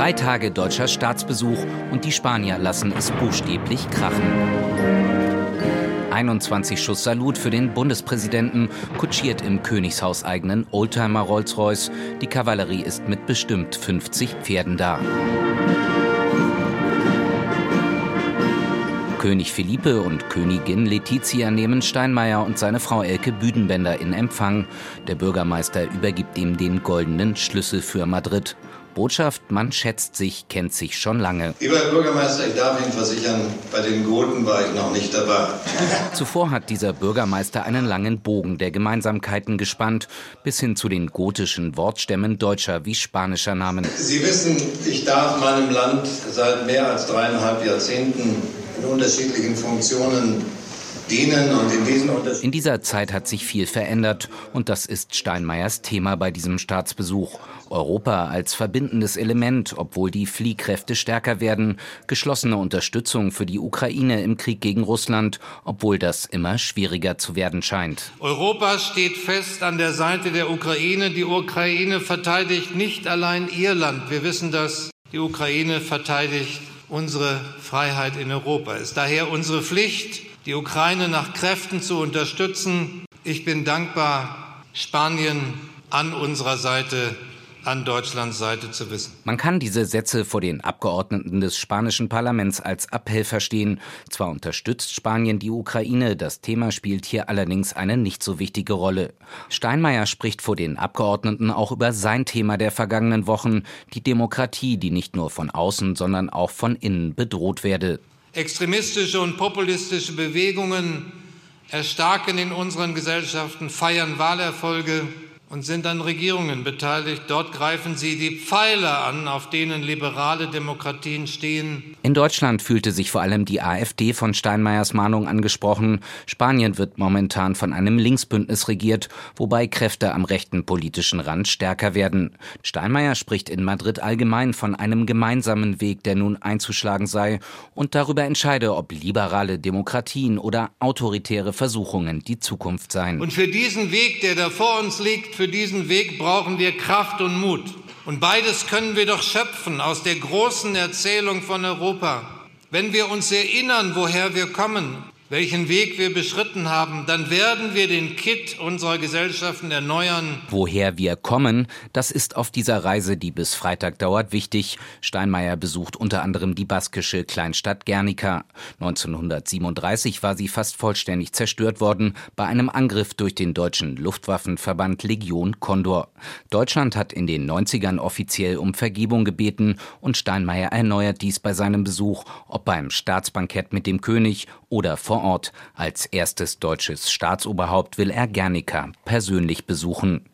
3 Tage deutscher Staatsbesuch und die Spanier lassen es buchstäblich krachen. 21 Schuss Salut für den Bundespräsidenten, kutschiert im königshauseigenen Oldtimer Rolls-Royce. Die Kavallerie ist mit bestimmt 50 Pferden da. König Felipe und Königin Letizia nehmen Steinmeier und seine Frau Elke Büdenbender in Empfang. Der Bürgermeister übergibt ihm den goldenen Schlüssel für Madrid. Botschaft: Man schätzt sich, kennt sich schon lange. Lieber Herr Bürgermeister, ich darf Ihnen versichern, bei den Goten war ich noch nicht dabei. Zuvor hat dieser Bürgermeister einen langen Bogen der Gemeinsamkeiten gespannt, bis hin zu den gotischen Wortstämmen deutscher wie spanischer Namen. Sie wissen, ich darf meinem Land seit mehr als 3,5 Jahrzehnten in unterschiedlichen Funktionen dienen und in dieser Zeit hat sich viel verändert und das ist Steinmeiers Thema bei diesem Staatsbesuch. Europa als verbindendes Element, obwohl die Fliehkräfte stärker werden, geschlossene Unterstützung für die Ukraine im Krieg gegen Russland, obwohl das immer schwieriger zu werden scheint. Europa steht fest an der Seite der Ukraine. Die Ukraine verteidigt nicht allein ihr Land. Wir wissen das. Die Ukraine verteidigt unsere Freiheit in Europa. Es ist daher unsere Pflicht, die Ukraine nach Kräften zu unterstützen. Ich bin dankbar, Spanien an unserer Seite, an Deutschlands Seite zu wissen. Man kann diese Sätze vor den Abgeordneten des spanischen Parlaments als Appell verstehen. Zwar unterstützt Spanien die Ukraine, das Thema spielt hier allerdings eine nicht so wichtige Rolle. Steinmeier spricht vor den Abgeordneten auch über sein Thema der vergangenen Wochen, die Demokratie, die nicht nur von außen, sondern auch von innen bedroht werde. Extremistische und populistische Bewegungen erstarken in unseren Gesellschaften, feiern Wahlerfolge und sind an Regierungen beteiligt. Dort greifen sie die Pfeiler an, auf denen liberale Demokratien stehen. In Deutschland fühlte sich vor allem die AfD von Steinmeiers Mahnung angesprochen. Spanien wird momentan von einem Linksbündnis regiert, wobei Kräfte am rechten politischen Rand stärker werden. Steinmeier spricht in Madrid allgemein von einem gemeinsamen Weg, der nun einzuschlagen sei und darüber entscheide, ob liberale Demokratien oder autoritäre Versuchungen die Zukunft seien. Und für diesen Weg, der da vor uns liegt, für diesen Weg brauchen wir Kraft und Mut. Und beides können wir doch schöpfen aus der großen Erzählung von Europa. Wenn wir uns erinnern, woher wir kommen, welchen Weg wir beschritten haben, dann werden wir den Kitt unserer Gesellschaften erneuern. Woher wir kommen, das ist auf dieser Reise, die bis Freitag dauert, wichtig. Steinmeier besucht unter anderem die baskische Kleinstadt Guernica. 1937 war sie fast vollständig zerstört worden bei einem Angriff durch den deutschen Luftwaffenverband Legion Condor. Deutschland hat in den 90ern offiziell um Vergebung gebeten und Steinmeier erneuert dies bei seinem Besuch, ob beim Staatsbankett mit dem König oder vor Ort. Als erstes deutsches Staatsoberhaupt will er Guernica persönlich besuchen.